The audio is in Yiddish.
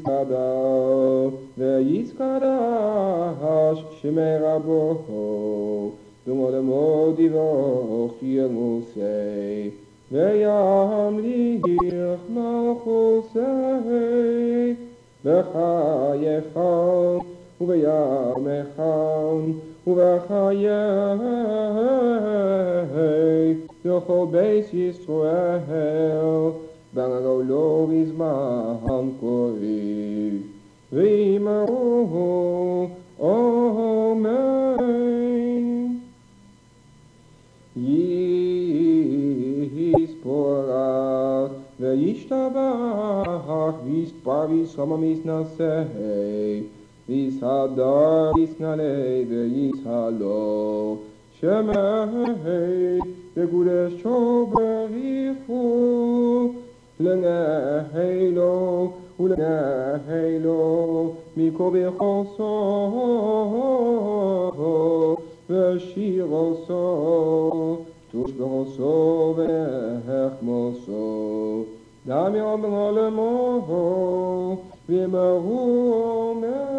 ויזכרש שמי רבו במולמו דיווח ינוסי וימליך מלכוסי בחייכם ובימיכם ובחיי וכל בית ישראל בגלו בזמן קריב ואמרו אמן. יספורח וישתבח ויספר וישמע ויתנשא ויסהדר ויתנעלה ויתהלל שמי בקודשו בריחו לנהלו ולנהלו מכל בחוסו ושירוסו תושבעוסו והחמוסו דמי עמלמו ואמרו אמן.